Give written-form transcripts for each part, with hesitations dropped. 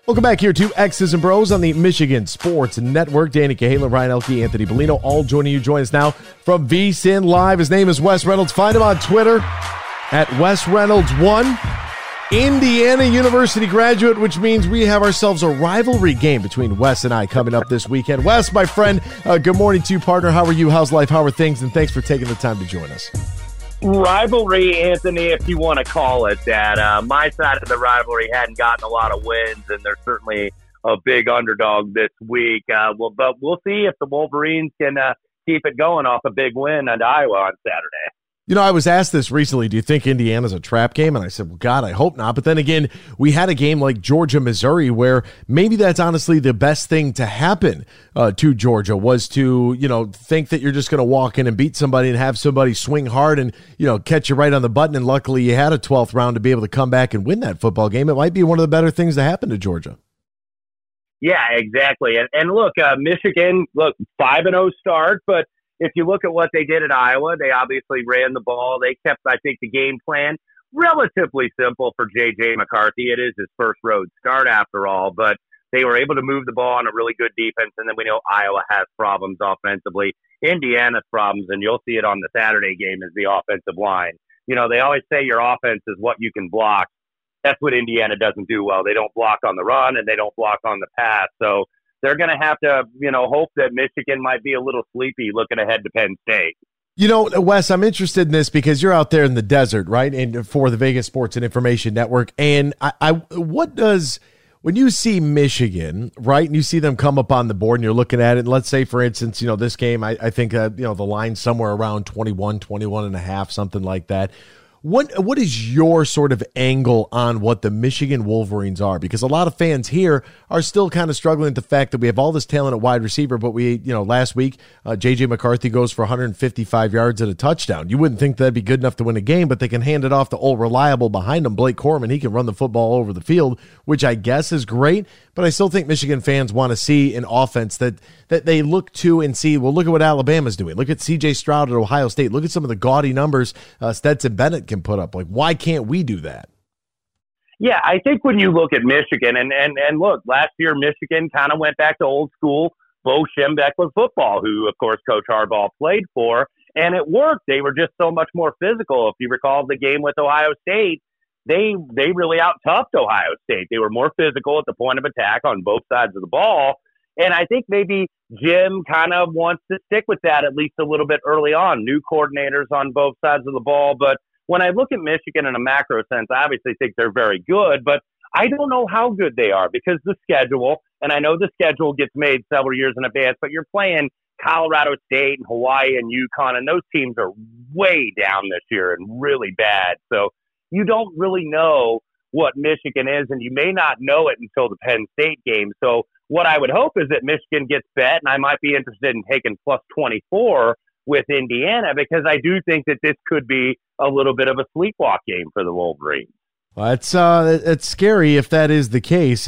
Welcome back here to X's and Bros on the Michigan Sports Network. Danny Cahalan, Ryan Elke, Anthony Bellino, all joining you. Join us now from VSiN Live. His name is Wes Reynolds. Find him on Twitter at Wes Reynolds 1. Indiana University graduate, which means we have ourselves a rivalry game between Wes and I coming up this weekend. Wes, my friend, good morning to you, partner. How are you? How's life? How are things? And thanks for taking the time to join us. Rivalry, Anthony, if you want to call it that. My side of the rivalry hadn't gotten a lot of wins, and they're certainly a big underdog this week. But we'll see if the Wolverines can keep it going off a big win at Iowa on Saturday. You know, I was asked this recently, do you think Indiana's a trap game? And I said, well, God, I hope not. But then again, we had a game like Georgia-Missouri where maybe that's honestly the best thing to happen to Georgia was to, think that you're just going to walk in and beat somebody and have somebody swing hard and, catch you right on the button. And luckily you had a 12th round to be able to come back and win that football game. It might be one of the better things to happen to Georgia. Yeah, exactly. And look, Michigan, 5-0 start, but if you look at what they did at Iowa, they obviously ran the ball. They kept, I think, the game plan relatively simple for J.J. McCarthy. It is his first road start after all, but they were able to move the ball on a really good defense. And then we know Iowa has problems offensively. Indiana's problems, and you'll see it on the Saturday game, is the offensive line. They always say your offense is what you can block. That's what Indiana doesn't do well. They don't block on the run, and they don't block on the pass. So they're going to have to, hope that Michigan might be a little sleepy looking ahead to Penn State. Wes, I'm interested in this because you're out there in the desert, right? And for the Vegas Sports and Information Network. And when you see Michigan, right, and you see them come up on the board and you're looking at it, and let's say, for instance, this game, I think, the line's somewhere around 21 and a half, something like that. What is your sort of angle on what the Michigan Wolverines are? Because a lot of fans here are still kind of struggling with the fact that we have all this talent at wide receiver, but last week, J.J. McCarthy goes for 155 yards and a touchdown. You wouldn't think that'd be good enough to win a game, but they can hand it off to old reliable behind them, Blake Corum. He can run the football over the field, which I guess is great, but I still think Michigan fans want to see an offense that they look to and see, well, look at what Alabama's doing. Look at C.J. Stroud at Ohio State. Look at some of the gaudy numbers Stetson Bennett can put up. Like, why can't we do that? Yeah, I think when you look at Michigan, and look, last year Michigan kind of went back to old school Bo Schembechler with football, who, of course, Coach Harbaugh played for, and it worked. They were just so much more physical. If you recall the game with Ohio State, they really out-toughed Ohio State. They were more physical at the point of attack on both sides of the ball. And I think maybe Jim kind of wants to stick with that at least a little bit early on. New coordinators on both sides of the ball. But when I look at Michigan in a macro sense, I obviously think they're very good. But I don't know how good they are because the schedule, and I know the schedule gets made several years in advance, but you're playing Colorado State and Hawaii and UConn, and those teams are way down this year and really bad. So you don't really know what Michigan is, and you may not know it until the Penn State game. So what I would hope is that Michigan gets bet, and I might be interested in taking plus 24 with Indiana because I do think that this could be a little bit of a sleepwalk game for the Wolverines. Well, it's scary if that is the case.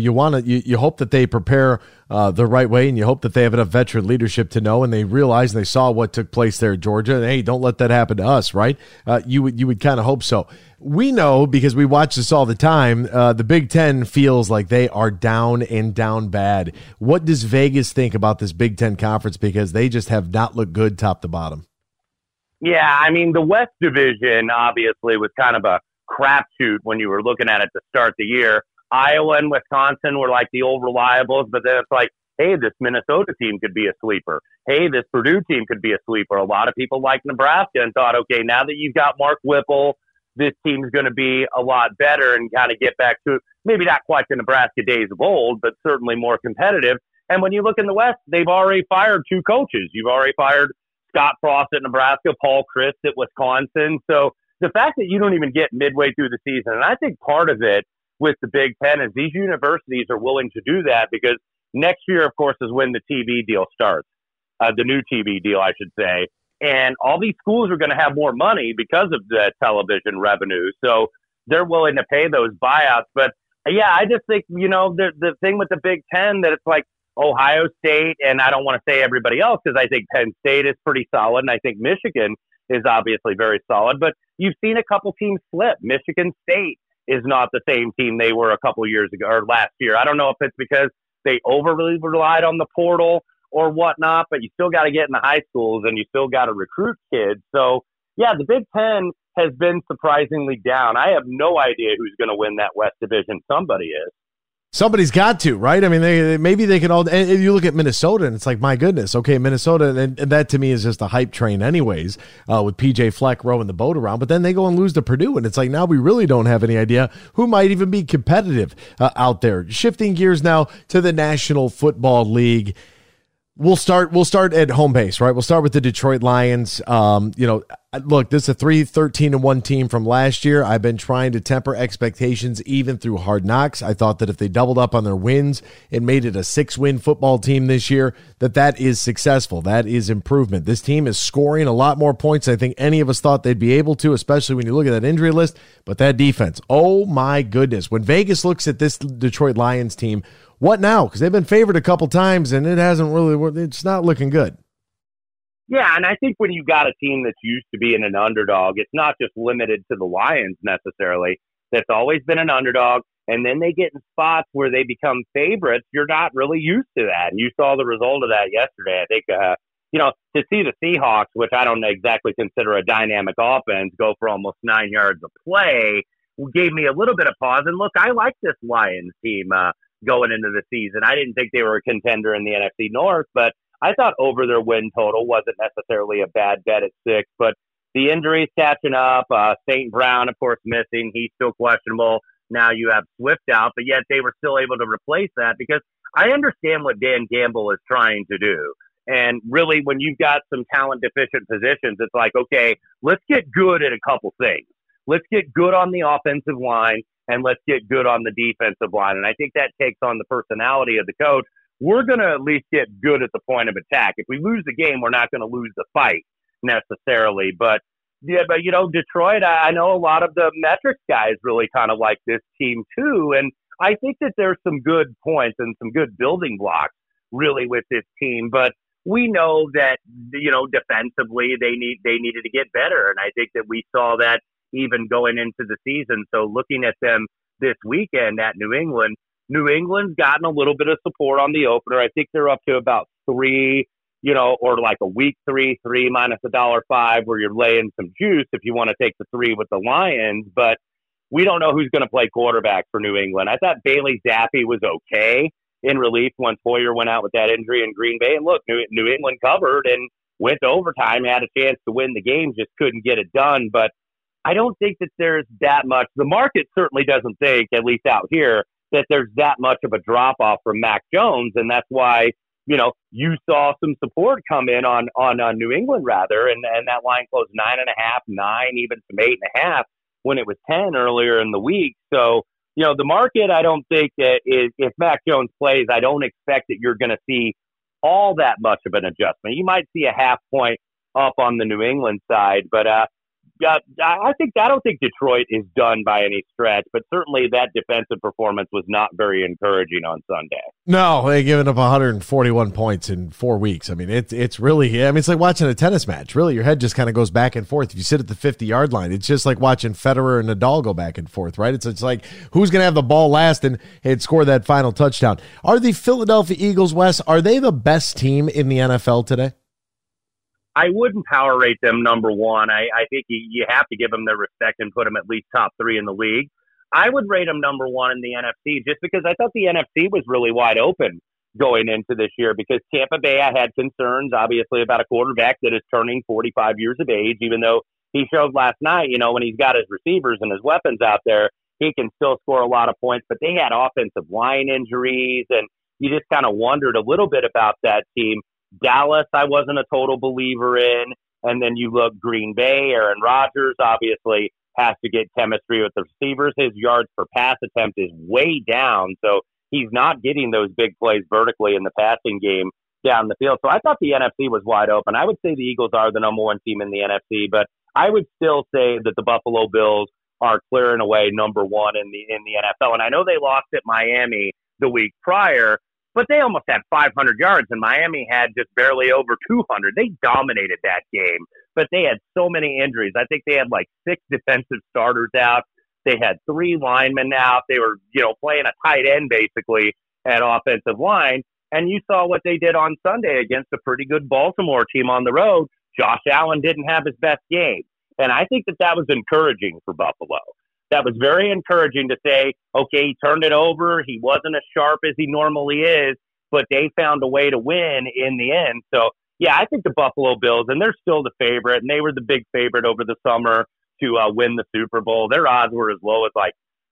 You hope that they prepare the right way, and you hope that they have enough veteran leadership to know, and they realize and they saw what took place there at Georgia. And hey, don't let that happen to us, right? You would kind of hope so. We know because we watch this all the time. The Big Ten feels like they are down and down bad. What does Vegas think about this Big Ten conference? Because they just have not looked good top to bottom. Yeah, I mean the West Division obviously was kind of a crapshoot when you were looking at it to start the year. Iowa and Wisconsin were like the old reliables, but then it's like, hey, this Minnesota team could be a sleeper. Hey, this Purdue team could be a sleeper. A lot of people liked Nebraska and thought, okay, now that you've got Mark Whipple, this team's going to be a lot better and kind of get back to maybe not quite the Nebraska days of old, but certainly more competitive. And when you look in the West, they've already fired two coaches. You've already fired Scott Frost at Nebraska, Paul Chryst at Wisconsin. So the fact that you don't even get midway through the season, and I think part of it with the Big Ten is these universities are willing to do that because next year, of course, is when the TV deal starts, the new TV deal, I should say. And all these schools are going to have more money because of the television revenue. So they're willing to pay those buyouts. But yeah, I just think, the thing with the Big Ten that it's like Ohio State, and I don't want to say everybody else because I think Penn State is pretty solid. And I think Michigan is obviously very solid. But you've seen a couple teams flip. Michigan State is not the same team they were a couple years ago or last year. I don't know if it's because they overly relied on the portal or whatnot, but you still got to get in the high schools and you still got to recruit kids. So, yeah, the Big Ten has been surprisingly down. I have no idea who's going to win that West Division. Somebody is. Somebody's got to, right? I mean, maybe they can all. And you look at Minnesota, and it's like, my goodness, okay, Minnesota, and that to me is just a hype train, anyways. With PJ Fleck rowing the boat around, but then they go and lose to Purdue, and it's like now we really don't have any idea who might even be competitive out there. Shifting gears now to the National Football League. We'll start at home base, right? We'll start with the Detroit Lions. Look, this is a 3-13-1 team from last year. I've been trying to temper expectations even through Hard Knocks. I thought that if they doubled up on their wins and made it a 6-win football team this year, that is successful. That is improvement. This team is scoring a lot more points than I think any of us thought they'd be able to, especially when you look at that injury list. But that defense, oh my goodness. When Vegas looks at this Detroit Lions team, what now? Because they've been favored a couple times, and it's not looking good. Yeah, and I think when you've got a team that's used to being an underdog, it's not just limited to the Lions necessarily. That's always been an underdog, and then they get in spots where they become favorites. You're not really used to that, and you saw the result of that yesterday. I think, to see the Seahawks, which I don't exactly consider a dynamic offense, go for almost 9 yards of play, gave me a little bit of pause. And look, I like this Lions team going into the season. I didn't think they were a contender in the NFC North, but I thought over their win total wasn't necessarily a bad bet at 6, but the injuries catching up. St. Brown, of course, missing. He's still questionable. Now you have Swift out, but yet they were still able to replace that because I understand what Dan Gamble is trying to do. And really, when you've got some talent-deficient positions, it's like, okay, let's get good at a couple things. Let's get good on the offensive line, and let's get good on the defensive line. And I think that takes on the personality of the coach. We're going to at least get good at the point of attack. If we lose the game, we're not going to lose the fight necessarily. But Detroit, I know a lot of the metrics guys really kind of like this team too. And I think that there's some good points and some good building blocks really with this team. But we know that, defensively they needed to get better. And I think that we saw that even going into the season. So looking at them this weekend at New England's gotten a little bit of support on the opener. I think they're up to about 3, or like a week 3 minus $1.05 where you're laying some juice if you want to take the 3 with the Lions. But we don't know who's going to play quarterback for New England. I thought Bailey Zappi was okay in relief once Hoyer went out with that injury in Green Bay. And look, New England covered and went to overtime, had a chance to win the game, just couldn't get it done. But I don't think that there's that much. The market certainly doesn't think, at least out here, that there's that much of a drop-off from Mac Jones, and that's why, you saw some support come in on New England, rather, and that line closed 9.5, 9, even some 8.5 when it was 10 earlier in the week. So, the market, I don't think if Mac Jones plays, I don't expect that you're going to see all that much of an adjustment. You might see a half point up on the New England side, but I don't think Detroit is done by any stretch, but certainly that defensive performance was not very encouraging on Sunday. No, they given up 141 points in 4 weeks. I mean, it's really, it's like watching a tennis match. Really, your head just kind of goes back and forth. If you sit at the 50-yard line, it's just like watching Federer and Nadal go back and forth, right? It's like who's going to have the ball last and score that final touchdown. Are the Philadelphia Eagles, Wes, are they the best team in the NFL today? I wouldn't power rate them number one. I think you have to give them their respect and put them at least top 3 in the league. I would rate them number 1 in the NFC just because I thought the NFC was really wide open going into this year because Tampa Bay, I had concerns, obviously, about a quarterback that is turning 45 years of age, even though he showed last night, when he's got his receivers and his weapons out there, he can still score a lot of points. But they had offensive line injuries, and you just kind of wondered a little bit about that team. Dallas, I wasn't a total believer in. And then you look Green Bay, Aaron Rodgers obviously has to get chemistry with the receivers. His yards per pass attempt is way down. So he's not getting those big plays vertically in the passing game down the field. So I thought the NFC was wide open. I would say the Eagles are the number 1 team in the NFC, but I would still say that the Buffalo Bills are clearing away number 1 in the NFL. And I know they lost at Miami the week prior, but they almost had 500 yards, and Miami had just barely over 200. They dominated that game, but they had so many injuries. I think they had like 6 defensive starters out. They had 3 linemen out. They were, playing a tight end basically at offensive line. And you saw what they did on Sunday against a pretty good Baltimore team on the road. Josh Allen didn't have his best game. And I think that was encouraging for Buffalo. That was very encouraging to say, okay, he turned it over. He wasn't as sharp as he normally is, but they found a way to win in the end. So, yeah, I think the Buffalo Bills, and they're still the favorite, and they were the big favorite over the summer to win the Super Bowl. Their odds were as low as like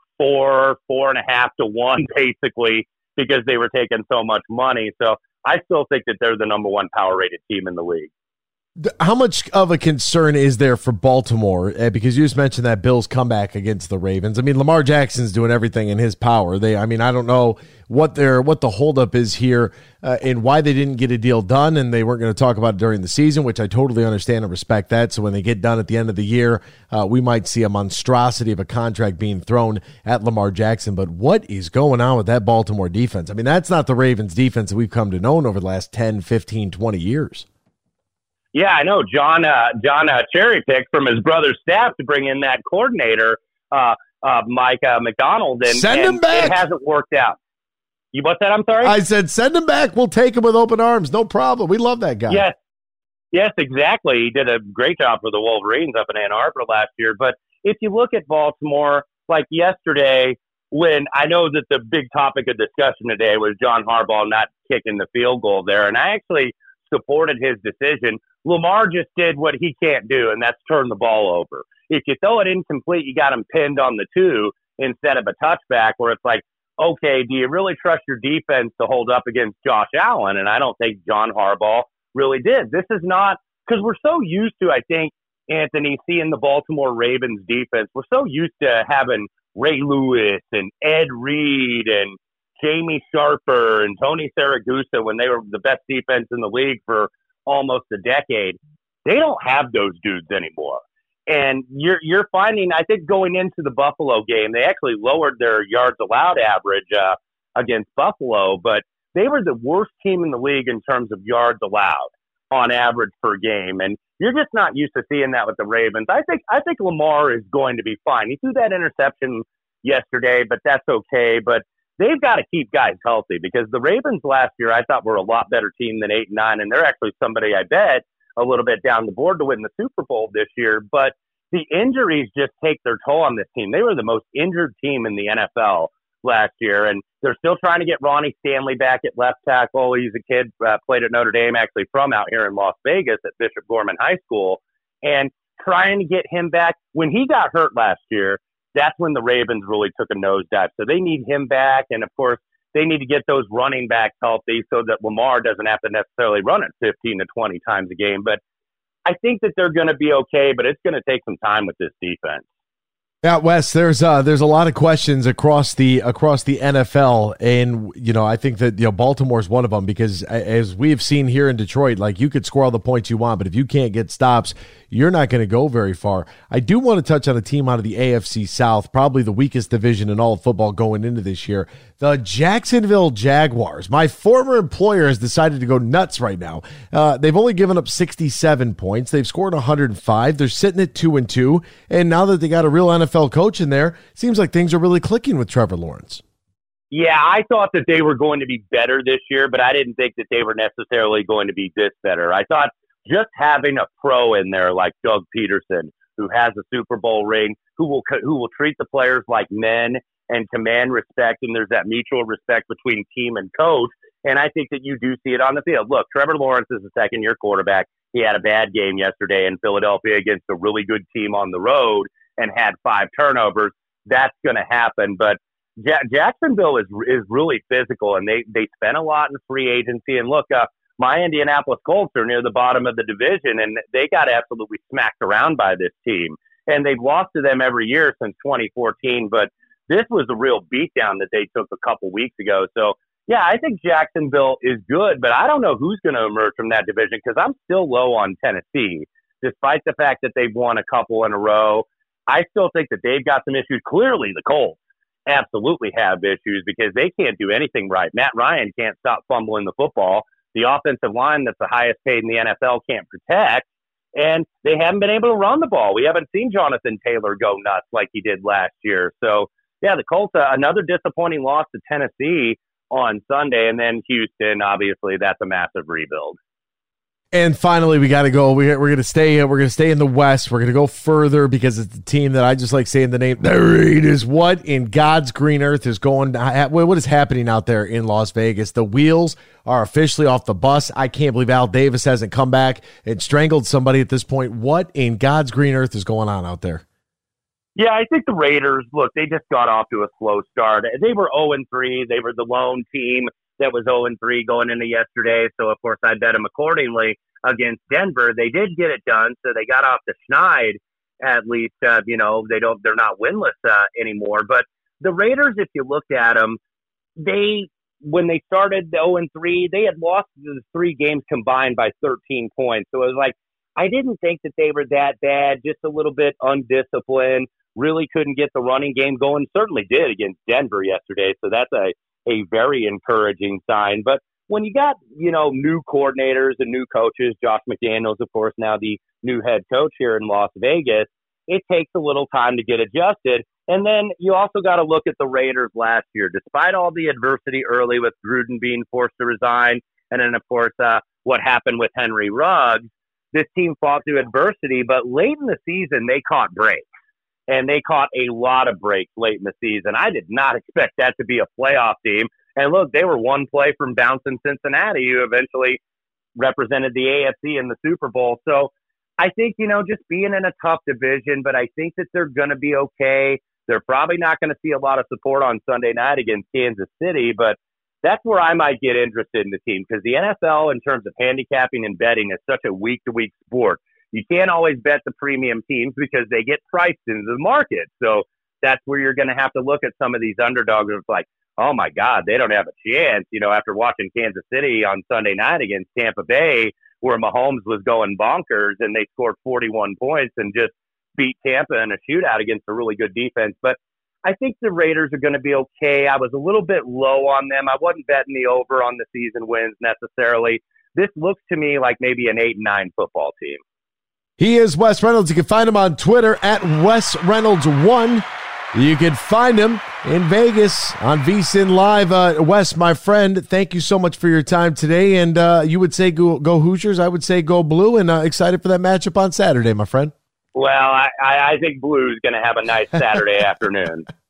4.5 to 1, basically, because they were taking so much money. So I still think that they're the number 1 power-rated team in the league. How much of a concern is there for Baltimore? Because you just mentioned that Bills comeback against the Ravens. I mean, Lamar Jackson's doing everything in his power. I don't know what the holdup is here and why they didn't get a deal done, and they weren't going to talk about it during the season, which I totally understand and respect that. So when they get done at the end of the year, we might see a monstrosity of a contract being thrown at Lamar Jackson. But what is going on with that Baltimore defense? I mean, that's not the Ravens defense that we've come to know over the last 10, 15, 20 years. Yeah, I know. John cherry-picked from his brother's staff to bring in that coordinator, Mike McDonald, and send him back. It hasn't worked out. You what's that? I'm sorry? I said send him back. We'll take him with open arms. No problem. We love that guy. Yes, exactly. He did a great job for the Wolverines up in Ann Arbor last year. But if you look at Baltimore, like yesterday, when I know that the big topic of discussion today was John Harbaugh not kicking the field goal there, and I actually supported his decision. Lamar just did what he can't do, and that's turn the ball over. If you throw it incomplete, you got him pinned on the 2 instead of a touchback, where it's like, okay, do you really trust your defense to hold up against Josh Allen? And I don't think John Harbaugh really did. This is not – because we're so used to, I think, Anthony, seeing the Baltimore Ravens defense. We're so used to having Ray Lewis and Ed Reed and Jamie Sharper and Tony Saragusa when they were the best defense in the league for almost a decade. They don't have those dudes anymore. And you're finding, I think, going into the Buffalo game, they actually lowered their yards allowed average against Buffalo, but they were the worst team in the league in terms of yards allowed on average per game. And you're just not used to seeing that with the Ravens. I think Lamar is going to be fine. He threw that interception yesterday, but that's okay. But they've got to keep guys healthy, because the Ravens last year I thought were a lot better team than 8-9, and they're actually somebody I bet a little bit down the board to win the Super Bowl this year. But the injuries just take their toll on this team. They were the most injured team in the NFL last year, and they're still trying to get Ronnie Stanley back at left tackle. He's a kid, played at Notre Dame, actually from out here in Las Vegas at Bishop Gorman High School, and trying to get him back. When he got hurt last year, that's when the Ravens really took a nosedive. So they need him back, and of course, they need to get those running backs healthy so that Lamar doesn't have to necessarily run it 15 to 20 times a game. But I think that they're going to be okay, but it's going to take some time with this defense. Yeah, Wes, there's a lot of questions across the NFL, and I think that Baltimore's one of them, because as we've seen here in Detroit, like, you could score all the points you want, but if you can't get stops, you're not going to go very far. I do want to touch on a team out of the AFC South, probably the weakest division in all of football going into this year, the Jacksonville Jaguars. My former employer has decided to go nuts right now. They've only given up 67 points. They've scored 105. They're sitting at 2-2, and now that they got a real NFL coach in there, seems like things are really clicking with Trevor Lawrence. Yeah, I thought that they were going to be better this year, but I didn't think that they were necessarily going to be this better. I thought just having a pro in there like Doug Peterson, who has a Super Bowl ring, who will treat the players like men and command respect, and there's that mutual respect between team and coach, and I think that you do see it on the field. Look, Trevor Lawrence is a second-year quarterback. He had a bad game yesterday in Philadelphia against a really good team on the road and had 5 turnovers. That's going to happen, but Jacksonville is really physical, and they spent a lot in free agency. And look, my Indianapolis Colts are near the bottom of the division, and they got absolutely smacked around by this team. And they've lost to them every year since 2014, but this was a real beatdown that they took a couple weeks ago. So, yeah, I think Jacksonville is good, but I don't know who's going to emerge from that division, because I'm still low on Tennessee, despite the fact that they've won a couple in a row. I still think that they've got some issues. Clearly, the Colts absolutely have issues because they can't do anything right. Matt Ryan can't stop fumbling the football. The offensive line that's the highest paid in the NFL can't protect. and they haven't been able to run the ball. We haven't seen Jonathan Taylor go nuts like he did last year. So, yeah, the Colts, another disappointing loss to Tennessee on Sunday, and then Houston, obviously, that's a massive rebuild. And finally, we got to go. We're going to stay. We're going to stay in the West. We're going to go further because it's the team that I just like saying the name. The Raiders. What in God's green earth is going? What is happening out there in Las Vegas? The wheels are officially off the bus. I can't believe Al Davis hasn't come back and strangled somebody at this point. What in God's green earth is going on out there? Yeah, I think the Raiders, look, they just got off to a slow start. They were 0-3. They were the lone team that was 0-3 going into yesterday. So, of course, I bet them accordingly against Denver. They did get it done, so they got off the schneid at least. They're not winless anymore. But the Raiders, if you looked at them, when they started the 0-3, they had lost the 3 games combined by 13 points. So it was like, I didn't think that they were that bad, just a little bit undisciplined, really couldn't get the running game going. Certainly did against Denver yesterday, so that's a very encouraging sign. But when you got, new coordinators and new coaches, Josh McDaniels, of course, now the new head coach here in Las Vegas, it takes a little time to get adjusted. And then you also got to look at the Raiders last year. Despite all the adversity early with Gruden being forced to resign, and then, of course, what happened with Henry Ruggs, this team fought through adversity, but late in the season, they caught breaks. And they caught a lot of breaks late in the season. I did not expect that to be a playoff team. And look, they were one play from bouncing Cincinnati, who eventually represented the AFC in the Super Bowl. So I think, just being in a tough division, but I think that they're going to be okay. They're probably not going to see a lot of support on Sunday night against Kansas City, but that's where I might get interested in the team, because the NFL, in terms of handicapping and betting, is such a week-to-week sport. You can't always bet the premium teams because they get priced into the market. So that's where you're going to have to look at some of these underdogs. It's like, oh my God, they don't have a chance. After watching Kansas City on Sunday night against Tampa Bay, where Mahomes was going bonkers and they scored 41 points and just beat Tampa in a shootout against a really good defense. But I think the Raiders are going to be okay. I was a little bit low on them. I wasn't betting the over on the season wins necessarily. This looks to me like maybe an 8-9 football team. He is Wes Reynolds. You can find him on Twitter at Wes Reynolds1. You can find him in Vegas on VSiN Live. Wes, my friend, thank you so much for your time today. And you would say go Hoosiers. I would say go Blue. And excited for that matchup on Saturday, my friend. Well, I think Blue is going to have a nice Saturday afternoon.